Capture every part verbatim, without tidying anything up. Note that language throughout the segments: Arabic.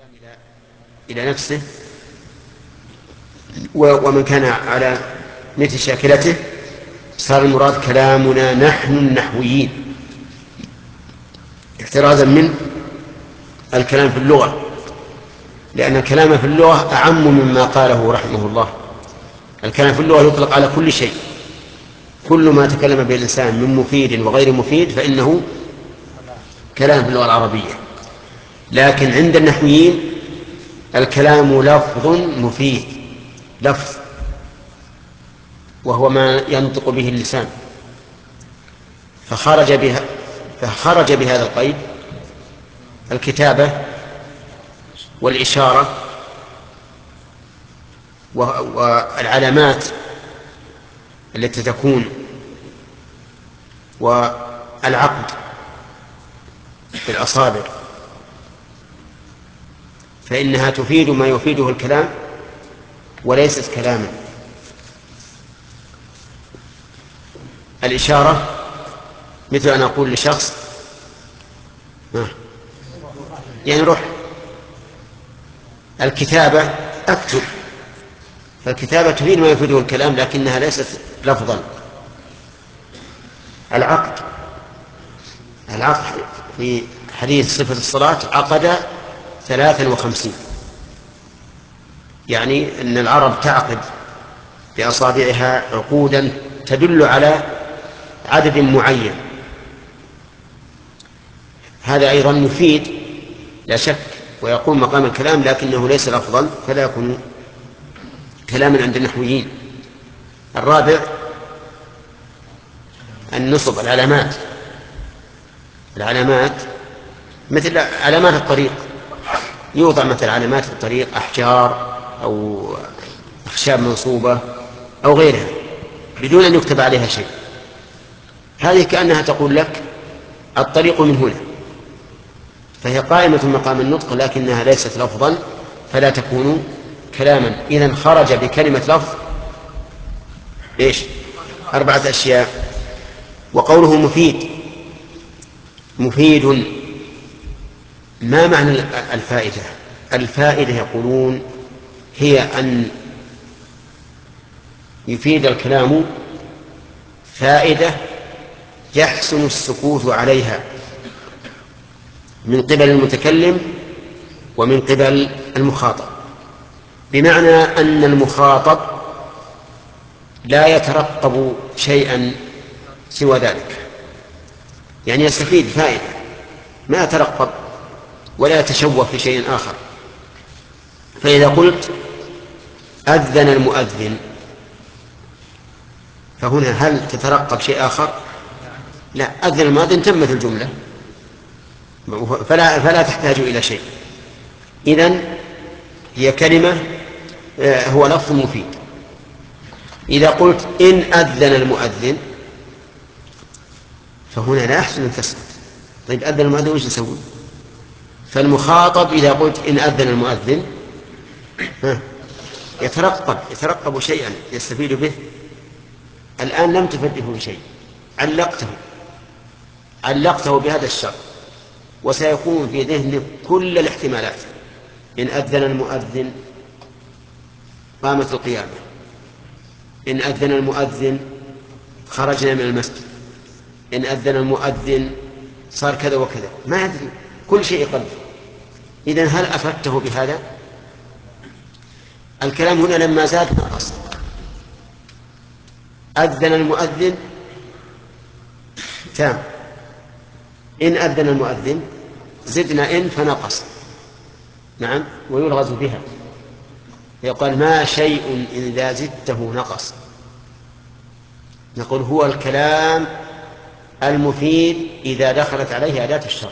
إلى إلى نفسه ومن كان على مثل شاكلته، صار المراد كلامنا نحن النحويين، احترازا من الكلام في اللغة، لأن الكلام في اللغة أعم مما قاله رحمه الله. الكلام في اللغة يطلق على كل شيء، كل ما تكلم به الإنسان من مفيد وغير مفيد فإنه كلام في اللغة العربية. لكن عند النحويين الكلام لفظ مفيد، لفظ، وهو ما ينطق به اللسان، فخرج بها فخرج بهذا القيد الكتابة والإشارة والعلامات التي تكون والعقد في الأصابع، فإنها تفيد ما يفيده الكلام وليست كلاما. الإشارة مثل أن أقول لشخص يعني روح. الكتابة أكتب، فالكتابة تفيد ما يفيده الكلام لكنها ليست لفظا. العقد العقد في حديث صفة الصلاة عقد ثلاثا وخمسين، يعني أن العرب تعقد بأصابعها عقودا تدل على عدد معين. هذا أيضا مفيد لا شك ويقوم مقام الكلام، لكنه ليس لفظا فلا يكون كلاما عند النحويين. الرابع النصب، العلامات العلامات مثل علامات الطريق، يوضع مثل علامات الطريق أحجار أو أخشاب منصوبة أو غيرها بدون أن يكتب عليها شيء. هذه كأنها تقول لك الطريق من هنا، فهي قائمة مقام النطق لكنها ليست لفظا فلا تكون كلاما. إذن خرج بكلمة لفظ إيش؟ أربعة أشياء. وقوله مفيد، مفيد ما معنى الفائدة؟ الفائدة يقولون هي أن يفيد الكلام فائدة يحسن السكوت عليها من قبل المتكلم ومن قبل المخاطب، بمعنى أن المخاطب لا يترقب شيئا سوى ذلك، يعني يستفيد فائدة، ما يترقب ولا يتشوه في شيء آخر. فإذا قلت أذن المؤذن فهنا هل تترقب شيء آخر؟ لا، أذن المؤذن تمت الجملة فلا, فلا تحتاج إلى شيء. إذن هي كلمة هو لفظ مفيد. إذا قلت إن أذن المؤذن فهنا لا يحسن أن تسكت. طيب أذن المؤذن وش نسوي؟ فالمخاطب إذا قلت إن أذن المؤذن يترقب يترقب شيئا يستفيد به. الآن لم تفده بشيء، علقته علقته بهذا الشرط، وسيكون في ذهنك كل الاحتمالات. إن أذن المؤذن قامت القيامة، إن أذن المؤذن خرجنا من المسجد، إن أذن المؤذن صار كذا وكذا، ما يدري، كل شيء قلب. إذن هل أفدته بهذا؟ الكلام هنا لما زاد نقص. أذن المؤذن تام، إن أذن المؤذن زدنا إن فنقص. نعم، ويلغز بها، يقال ما شيء إذا زدته نقص. نقول هو الكلام المفيد إذا دخلت عليه أداة الشرط.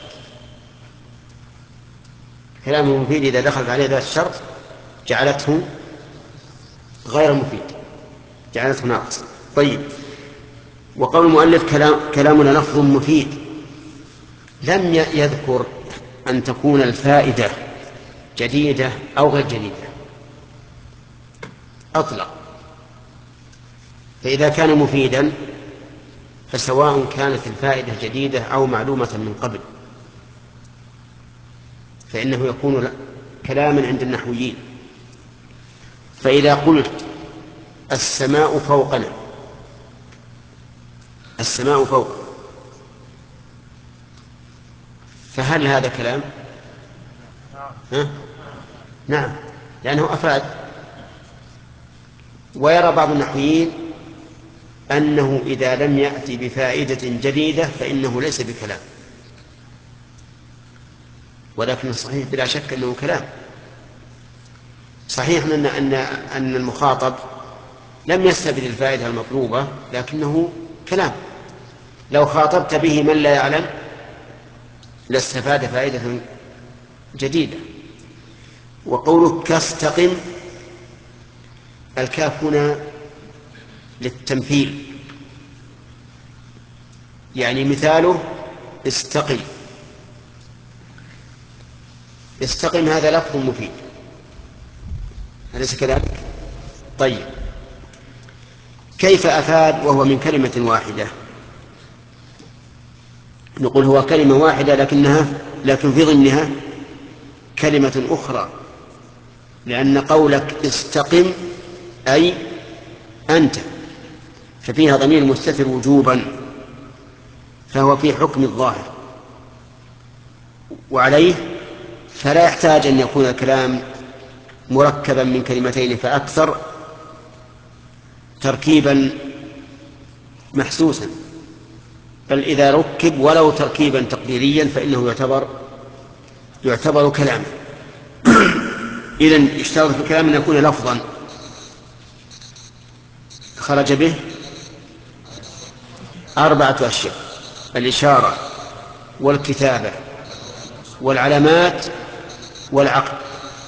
كلام المفيد إذا دخلت عليه أداة الشرط جعلته غير مفيد، جعلته ناقص. طيب، وقول المؤلف كلام كلامنا لفظ مفيد، لم يذكر أن تكون الفائدة جديدة أو غير جديدة، أطلق. فإذا كان مفيدا فسواء كانت الفائدة جديدة أو معلومة من قبل فإنه يكون كلاما عند النحويين. فإذا قلت السماء فوقنا، السماء فوق، فهل هذا كلام؟ ها؟ نعم، لأنه أفاد. ويرى بعض النحويين أنه إذا لم يأتي بفائدة جديدة فإنه ليس بكلام، ولكن الصحيح بلا شك أنه كلام. صحيح أن أن أن المخاطب لم يستفد الفائدة المطلوبة، لكنه كلام. لو خاطبت به من لا يعلم لاستفاد فائدة جديدة. وقولك كاستقم، الكاف هنا للتمثيل، يعني مثاله استقم. استقم هذا لفظ مفيد، أليس كذلك؟ طيب، كيف أفاد وهو من كلمة واحدة؟ نقول هو كلمة واحدة لكنها لكن في ضمنها كلمة أخرى، لأن قولك استقم أي أنت، ففيها ضمير مستتر وجوبا، فهو في حكم الظاهر، وعليه فلا يحتاج أن يكون الكلام مركبا من كلمتين فأكثر تركيبا محسوسا، بل إذا ركب ولو تركيبا تقديريا فإنه يعتبر يعتبر كلاما. إذن يشترط في الكلام أن يكون لفظا خرج به أربعة أشياء: الإشارة والكتابة والعلامات والعقد.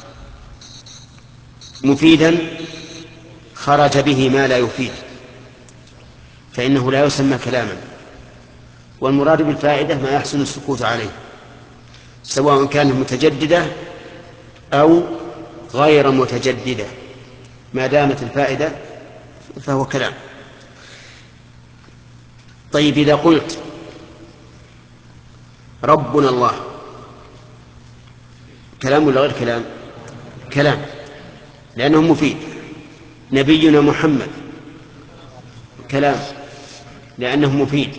مفيدا خرج به ما لا يفيد فإنه لا يسمى كلاما. والمراد بالفائدة ما يحسن السكوت عليه، سواء كانت متجددة أو غير متجددة، ما دامت الفائدة فهو كلام. طيب، إذا قلت ربنا الله، كلام ولا غير كلام؟ كلام، لأنه مفيد. نبينا محمد، كلام، لأنه مفيد.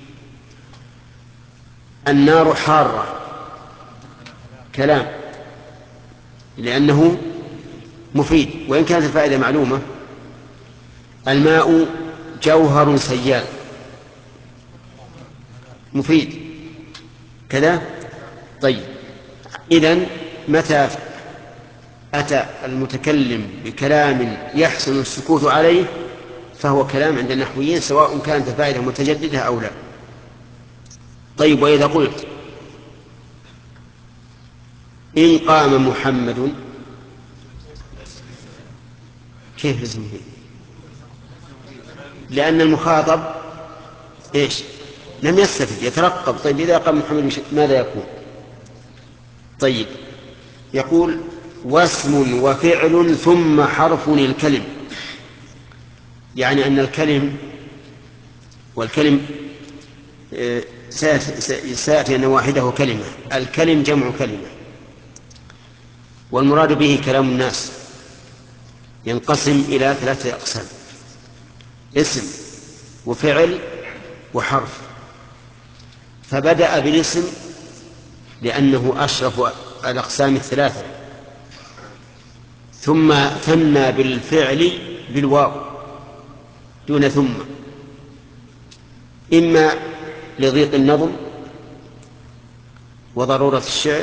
النار حارة، كلام، لأنه مفيد وإن كانت الفائدة معلومة. الماء جوهر سيال، مفيد كذا. طيب، إذن متى أتى المتكلم بكلام يحسن السكوت عليه فهو كلام عند النحويين، سواء كانت الفائدة متجددة أو لا. طيب، وإذا قلت إن قام محمد، كيف اسمه؟ لأن المخاطب إيش؟ لم يستفد، يترقب. طيب، إذا قام محمد ماذا يكون؟ طيب، يقول واسم وفعل ثم حرف الكلم، يعني أن الكلم والكلم سيأتي أن واحده كلمة. الكلم جمع كلمة، والمراد به كلام الناس ينقسم إلى ثلاثة أقسام: اسم وفعل وحرف. فبدأ بالاسم لأنه أشرف الأقسام الثلاثة، ثم ثنى بالفعل بالواو دون ثم، إما لضيق النظم وضرورة الشعر،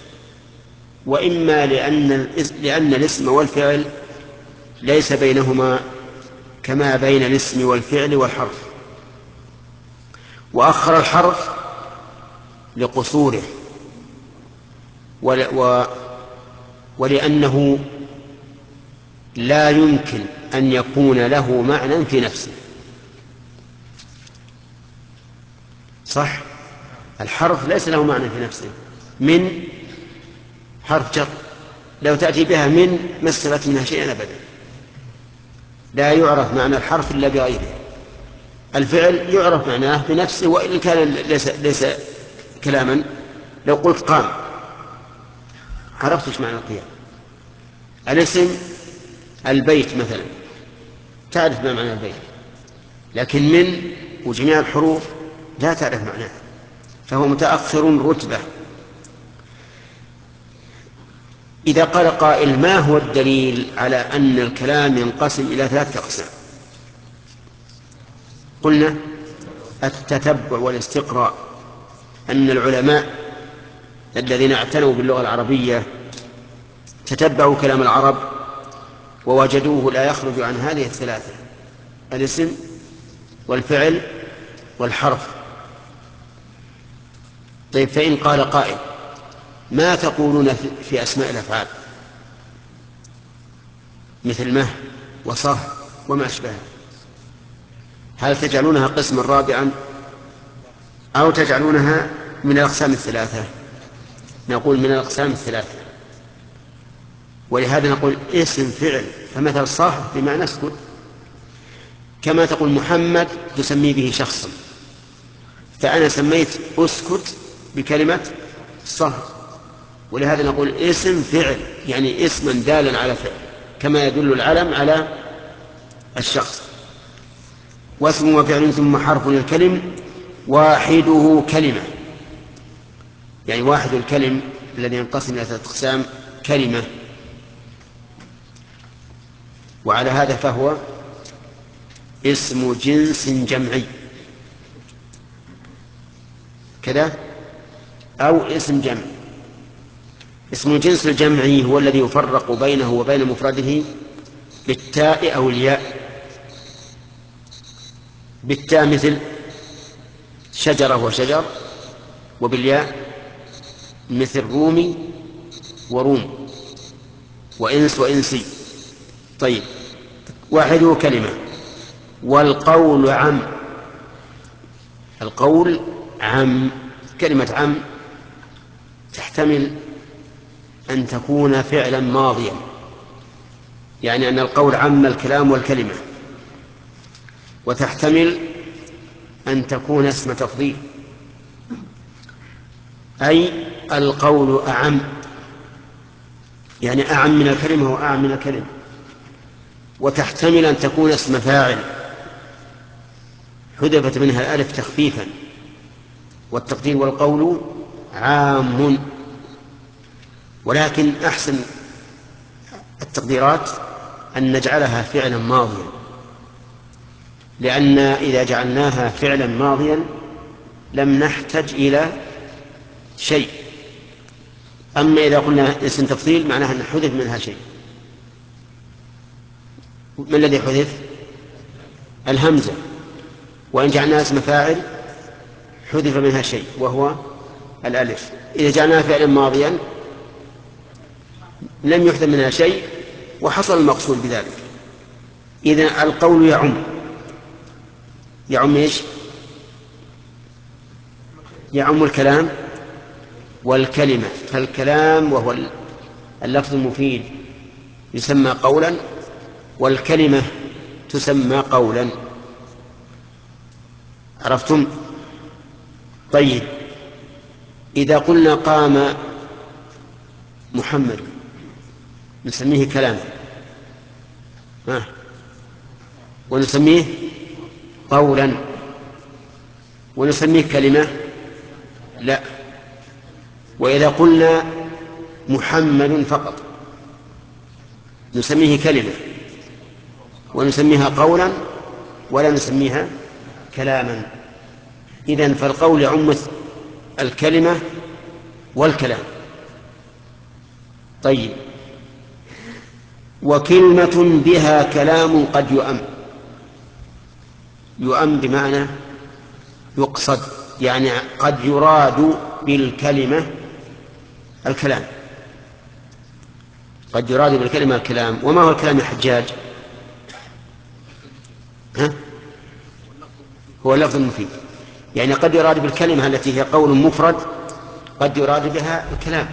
وإما لأن, لأن الاسم والفعل ليس بينهما كما بين الاسم والفعل والحرف. وأخر الحرف لقصوره ولأنه لا يمكن أن يكون له معنى في نفسه. صح؟ الحرف ليس له معنى في نفسه. من حرف جر، لو تأتي بها من ما استفدت منها شيئا أبدا، لا يعرف معنى الحرف إلا بغيره. الفعل يعرف معناه بنفسه وإن كان ليس, ليس كلاما. لو قلت قام، عرفت ايش معنى القيام. الاسم البيت مثلا تعرف ما معنى البيت، لكن من وجميع الحروف لا تعرف معناه، فهو متأخر رتبة. إذا قال قائل ما هو الدليل على أن الكلام ينقسم إلى ثلاثة أقسام؟ قلنا التتبع والاستقراء، أن العلماء الذين اعتنوا باللغة العربية تتبعوا كلام العرب ووجدوه لا يخرج عن هذه الثلاثة: الاسم والفعل والحرف. طيب، فإن قال قائل ما تقولون في أسماء الأفعال مثل مه وصه وما أشبهها، هل تجعلونها قسما رابعا أو تجعلونها من الأقسام الثلاثة؟ نقول من الأقسام الثلاثة، ولهذا نقول اسم فعل. فمثل صه بمعنى اسكت، كما تقول محمد تسمي به شخصا، فأنا سميت اسكت بكلمة صه، ولهذا نقول اسم فعل، يعني اسما دالا على فعل كما يدل العلم على الشخص. واسم وفعل ثم حرف الكلم واحده كلمة، يعني واحد الكلم الذي ينقسم إلى ثلاثة أقسام كلمة، وعلى هذا فهو اسم جنس جمعي كذا أو اسم جمع. اسم الجنس الجمعي هو الذي يفرق بينه وبين مفرده بالتاء أو الياء. بالتاء مثل شجرة وشجر، وبالياء مثل رومي وروم وإنس وإنسي. طيب، واحده كلمة. والقول عم، القول عم، كلمة عم تحتمل أن تكون فعلا ماضيا، يعني أن القول عم الكلام والكلمة، وتحتمل أن تكون اسم تفضيل، أي القول أعم، يعني أعم من الكلمة وأعم من الكلمة. وتحتمل أن تكون اسم فاعل حذفت منها الألف تخفيفا، والتقدير والقول عام. ولكن أحسن التقديرات أن نجعلها فعلا ماضيا، لأن إذا جعلناها فعلا ماضيا لم نحتج إلى شيء. أما إذا قلنا اسم تفضيل معناها أن حذف منها شيء. ما الذي حذف؟ الهمزة. وإن جعلناها اسم فاعل حذف منها شيء وهو الألف. إذا جعلناها فعلا ماضيا لم يحذف منها شيء وحصل المقصود بذلك. إذن القول يعم، يعم إيش؟ يعم الكلام والكلمة. فالكلام وهو اللفظ المفيد يسمى قولا، والكلمة تسمى قولا. عرفتم؟ طيب، إذا قلنا قام محمد نسميه كلام، ها، ونسميه قولا، ونسميه كلمة لا. وإذا قلنا محمد فقط نسميه كلمة ونسميها قولا ولا نسميها كلاما. إذن فالقول يعم الكلمة والكلام. طيب، وكلمة بها كلام قد يؤم. يؤم بمعنى يقصد، يعني قد يراد بالكلمة الكلام، قد يراد بالكلمة الكلام. وما هو الكلام يا حجاج؟ ها؟ هو اللفظ المفيد، يعني قد يراد بالكلمة التي هي قول مفرد، قد يراد بها الكلام.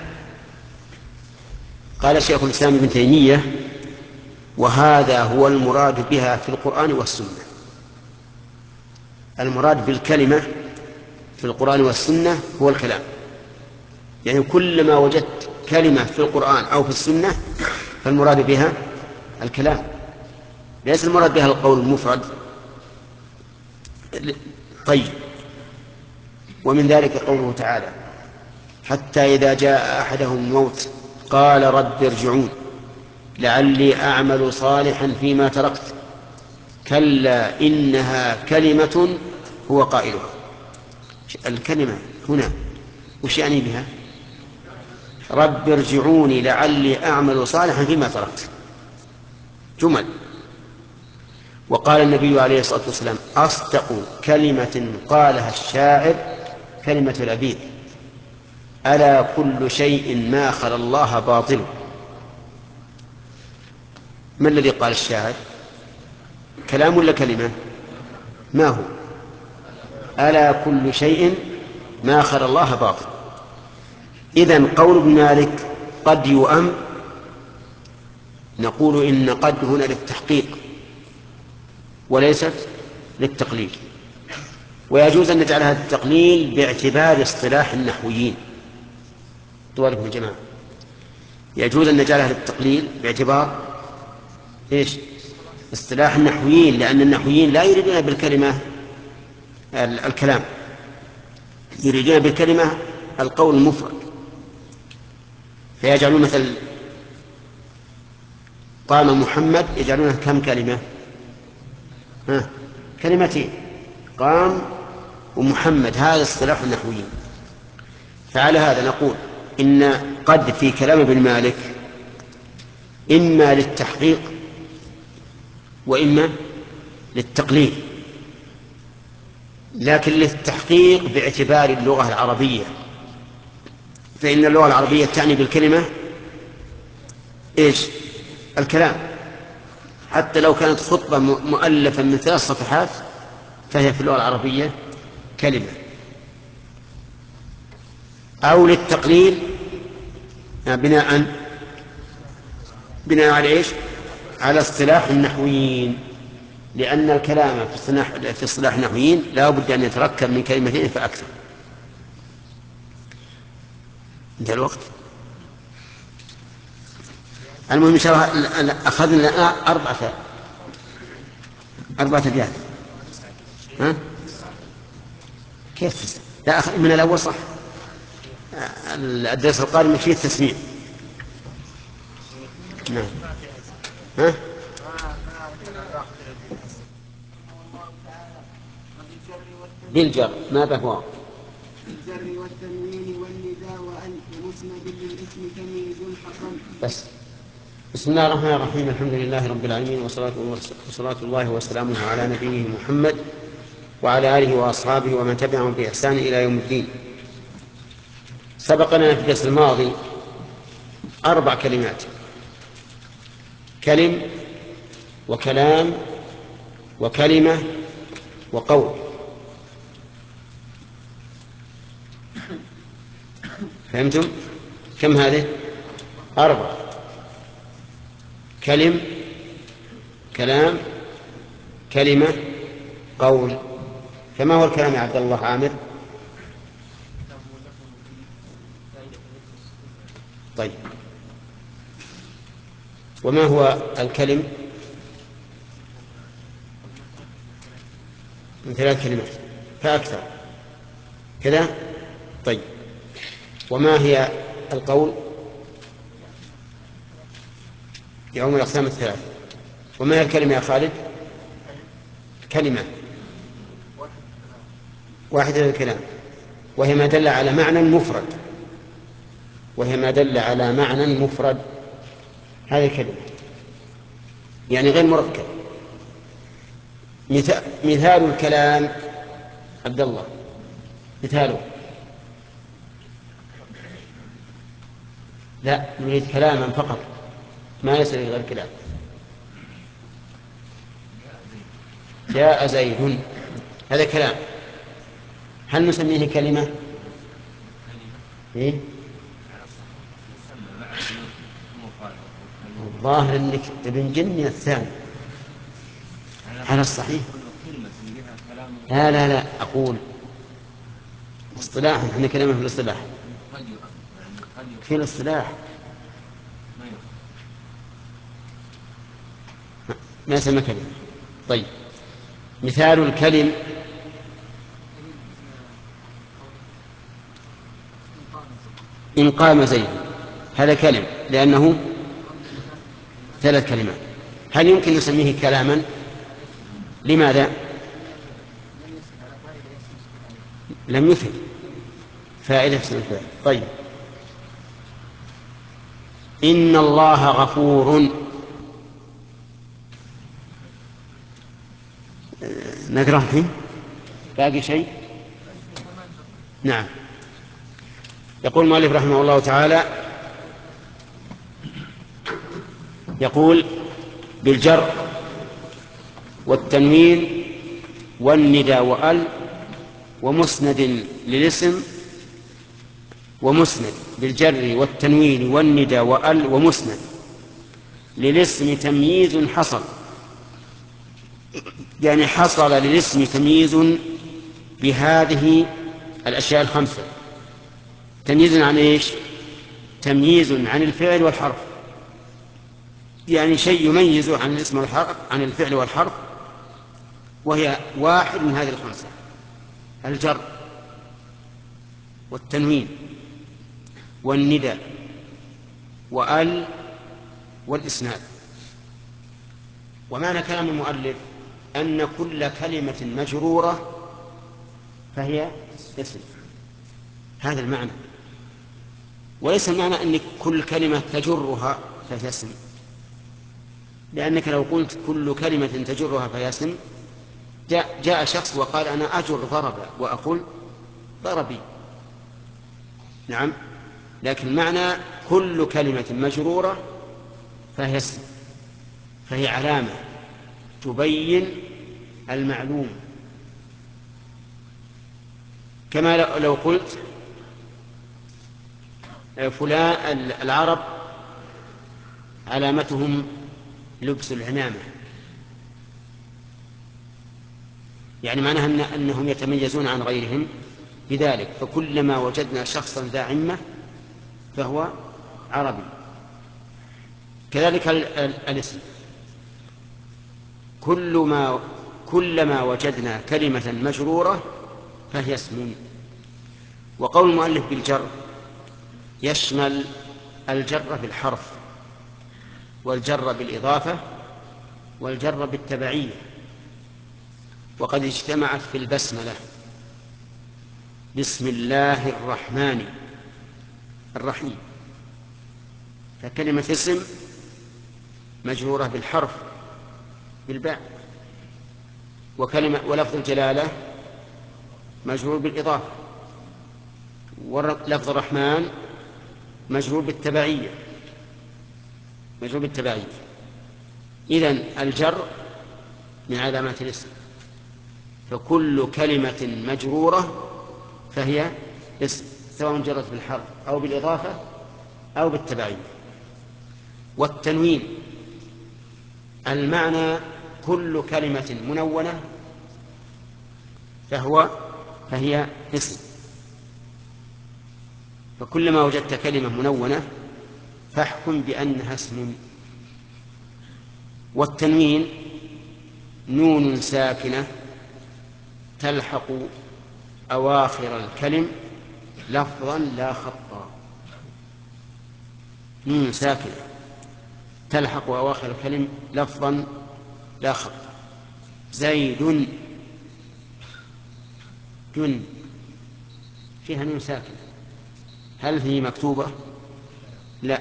قال شيخ الإسلام ابن تيمية: وهذا هو المراد بها في القرآن والسنة. المراد بالكلمة في القرآن والسنة هو الكلام، يعني كلما وجدت كلمة في القرآن أو في السنة فالمراد بها الكلام، ليس المراد بها القول المفرد. طيب، ومن ذلك قوله تعالى: حتى إذا جاء أحدهم الموت قال رب ارجعون لعلي أعمل صالحا فيما تركت كلا إنها كلمة هو قائلها. الكلمة هنا وش يعني بها؟ رب ارجعوني لعلي أعمل صالحا فيما تركت، جمل. وقال النبي عليه الصلاة والسلام: أصدق كلمة قالها الشاعر كلمة الأبيض: ألا كل شيء ما خلا الله باطل. ما الذي قال الشاعر؟ كلام ولا كلمة؟ ما هو؟ ألا كل شيء ما خلا الله باطل. إذن قول ابن مالك قد يؤم، نقول إن قد هنا للتحقيق وليست للتقليل، ويجوز أن نجعلها التقليل باعتبار اصطلاح النحويين. طوالكم الجماعة، يجوز أن نجعلها للتقليل باعتبار إيش؟ اصطلاح النحويين، لأن النحويين لا يريدون بالكلمة الكلام، يريدون بالكلمة القول المفرد، فيجعلون مثل قام محمد يجعلونها كم كلمة؟ ها، كلمتين، قام ومحمد، هذا اصطلاح النحويين. فعلى هذا نقول إن قد في كلام ابن مالك إما للتحقيق وإما للتقليل، لكن للتحقيق باعتبار اللغة العربية، فإن اللغة العربية تعني بالكلمة إيش؟ الكلام، حتى لو كانت خطبة مؤلفة من ثلاث صفحات فهي في اللغة العربية كلمة. أو للتقليل بناء بناء على إيش؟ على اصطلاح النحويين، لأن الكلام في اصطلاح في اصطلاح النحويين لا بد أن يتركب من كلمتين فأكثر. انتهى الوقت. المهم إن شاء الله أخذنا أربعة أربعة أبيات. ها؟ كيف تسمع؟ لا أخذ من الأول صح. الدرس القادم فيه التسميع. نعم. ها؟ بالجر ما بهو بالجر والتنوين والنداء وأن ومسند للاسم تمييز حصل. بس. بسم الله الرحمن الرحيم، الحمد لله رب العالمين، وصلاة الله وسلامه على نبيه محمد وعلى آله وأصحابه ومن تبعهم بإحسان إلى يوم الدين. سبقنا في الدرس الماضي أربع كلمات: كلم وكلام وكلمة وقول. فهمتم؟ كم هذه؟ أربع: كلم، كلام، كلمة، قول. فما هو الكلام يا عبد الله عامر؟ طيب، وما هو الكلم؟ من ثلاث كلمات فأكثر كذا. طيب، وما هي القول؟ يعم الأقسام الثلاث. وما هي الكلمة يا خالد؟ كلمة واحدة الكلام، وهي ما دل على معنى مفرد، وهي ما دل على معنى مفرد، هذه كلمة يعني غير مركب. مثال الكلام عبد الله، مثاله. لا، نريد كلاما فقط، ما يصير غير كلام. جاء زيد، هذا كلام، هل نسميه كلمة؟ إيه؟ الظاهر انك ابن جني الثاني على الصحيح. لا لا لا، اقول اصطلاحا، احنا كلمة في الاصطلاح. في الاصطلاح ما يسمى كلمة. طيب مثال الكلم إن قام زيد، هذا كلم لأنه ثلاث كلمات. هل يمكن نسميه كلاما؟ لماذا؟ لم يفد فائدة اسم الفاعل. طيب إن الله غفور، نقرأ فيه باقي شيء؟ نعم. يقول المؤلف رحمه الله تعالى يقول بالجر والتنوين والندى وأل ومسند للاسم، ومسند بالجر والتنوين والندى وأل ومسند للاسم تمييز حصل، يعني حصل للاسم تمييز بهذه الأشياء الخمسة. تمييز عن إيش؟ تمييز عن الفعل والحرف، يعني شيء يميز عن الاسم والحرف عن الفعل والحرف، وهي واحد من هذه الخمسة: الجر والتنوين والندى وأل والإسناد. ومعنى كلام المؤلف أن كل كلمة مجرورة فهي اسم، هذا المعنى، وليس المعنى أن كل كلمة تجرها فهي اسم، لأنك لو قلت كل كلمة تجرها فهي اسم جاء, جاء شخص وقال أنا أجر ضرب وأقول ضربي، نعم، لكن معنى كل كلمة مجرورة فهي اسم، فهي علامة تبين المعلوم. كما لو قلت فلان العرب علامتهم لبس العمامة، يعني معناها أنهم يتميزون عن غيرهم بذلك، فكلما وجدنا شخصا ذا عمة فهو عربي. كذلك الاسم، كل ما كلما وجدنا كلمة مجرورة فهي اسم. وقول المؤلف بالجر يشمل الجر بالحرف والجر بالإضافة والجر بالتبعية، وقد اجتمعت في البسملة: بسم الله الرحمن الرحيم، فكلمة اسم مجرورة بالحرف بالباء، وكلمة ولفظ الجلالة مجرور بالإضافة، ولفظ الرحمن مجرور بالتبعية مجرور بالتبعية. إذن الجر من علامات الاسم، فكل كلمة مجرورة فهي اسم، سواء جرت بالحرف أو بالإضافة أو بالتبعية. والتنوين المعنى كل كلمة منونة فهو فهي اسم، فكلما وجدت كلمة منونة فاحكم بأنها اسم. والتنوين نون ساكنة تلحق أواخر الكلم لفظا لا خطا، نون ساكنة تلحق أواخر الكلم لفظا لا خطا. زيد جن فيها نون ساكنة، هل هي مكتوبة؟ لا.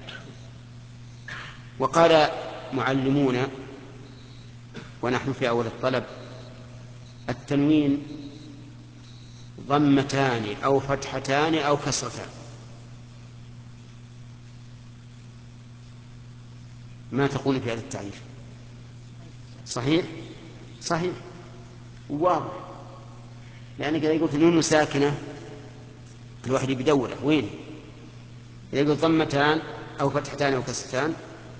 وقال معلمون ونحن في أول الطلب: التنوين ضمتان أو فتحتان أو كسرتان. ما تقول في هذا التعريف؟ صحيح صحيح واضح، لأنك إذا قلت نون ساكنة الواحد بدوره وين، إذا قلت ضمتان أو فتحتان أو كسرتان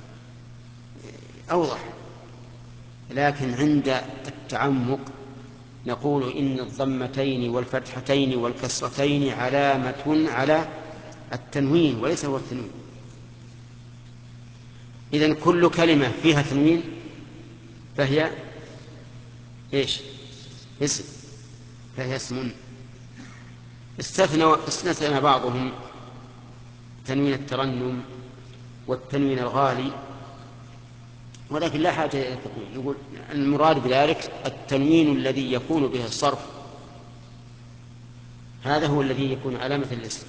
أوضح. لكن عند التعمق نقول إن الضمتين والفتحتين والكسرتين علامة على التنوين وليس هو التنوين. إذن كل كلمة فيها تنوين فهي إيش؟ اسم، فهي اسم. استثنى استثنى بعضهم تنوين الترنم والتنوين الغالي، ولكن لا حاجة إلى التنوين. يقول المراد بذلك التنوين الذي يكون به الصرف، هذا هو الذي يكون علامة الاسم.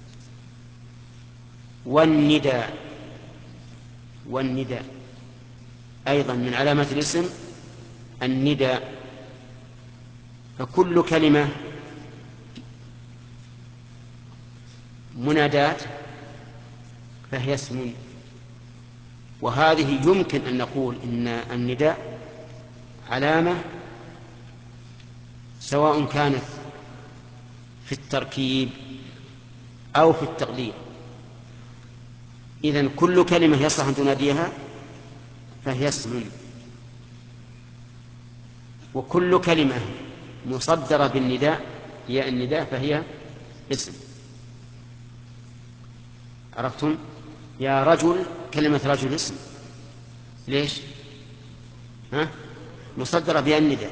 والنداء، والنداء أيضا من علامات الاسم النداء، فكل كلمة منادات فهي اسم. وهذه يمكن أن نقول إن النداء علامة سواء كانت في التركيب أو في التقدير. إذن كل كلمة يصلح أن تناديها فهي اسم، وكل كلمة مصدرة بالنداء ياء النداء فهي اسم. عرفتم؟ يا رجل، كلمة رجل اسم. ليش؟ ها؟ مصدرة بياء النداء.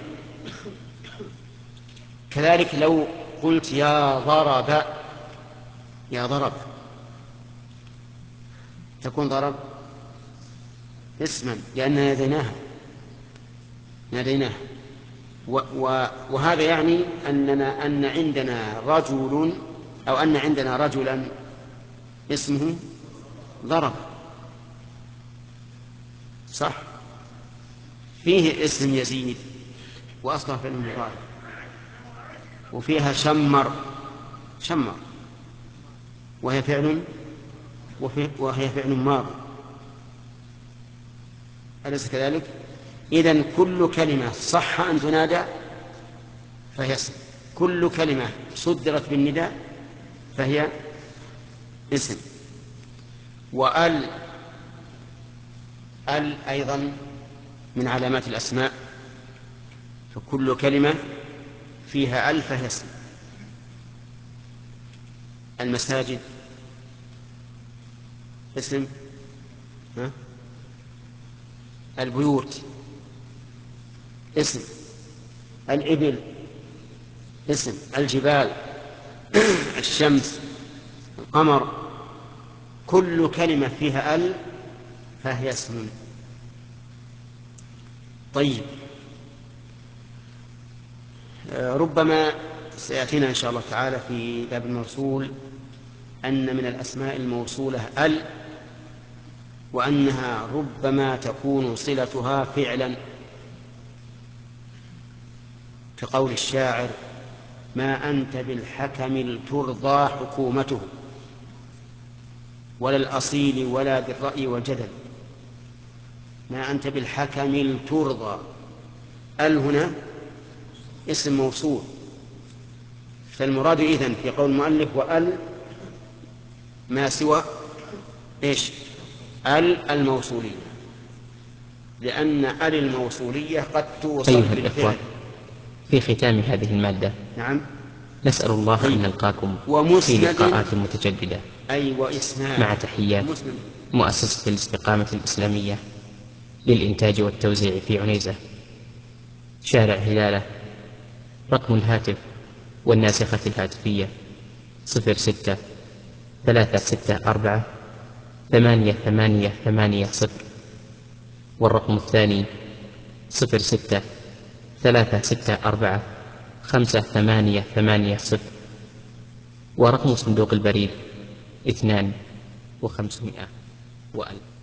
كذلك لو قلت يا ضرب، يا ضرب تكون ضرب اسما لأننا ناديناها ناديناها وهذا يعني أننا أن عندنا رجل أو أن عندنا رجلا اسمه ضرب، صح؟ فيه اسم يزيد وأصله فعل مضارع، وفيها شمر، شمر وهي فعل وهي فعل ماضي، أليس كذلك؟ إذن كل كلمة صح أن تنادى فهي اسم، كل كلمة صدرت بالنداء فهي اسم. وأل، أل أيضا من علامات الأسماء، فكل كلمة فيها أل فهي اسم. المساجد اسم، ها؟ البيوت اسم، الإبل اسم، الجبال الشمس القمر، كل كلمة فيها ال فهي اسم. طيب، ربما سيأتينا إن شاء الله تعالى في باب الموصول أن من الأسماء الموصولة ال، وأنها ربما تكون صلتها فعلا، كقول الشاعر: ما أنت بالحكم الترضى حكومته ولا الأصيل ولا بالرأي والجدل. ما أنت بالحكم الترضى، ال هنا اسم موصول، فالمراد إذن في قول المؤلف وأل ما سوى إيش؟ ال الموصولية، لأن ال الموصولية قد توصل أيها بالفعل. الإخوة، في ختام هذه المادة نعم، نسأل الله طيب. أن نلقاكم في ومسند، لقاءات متجددة، أي وإسناد، مع تحيات مسند. مؤسسة الاستقامة الإسلامية للإنتاج والتوزيع في عنيزة، شارع هلالة. رقم الهاتف والناسخة الهاتفية صفر ستة ثلاثة ستة أربعة ثمانية ثمانية ثمانية صفر، والرقم الثاني صفر ستة ثلاثة ستة أربعة خمسة ثمانية ثمانية صفر، ورقم صندوق البريد اثنان وخمسمائة وألف.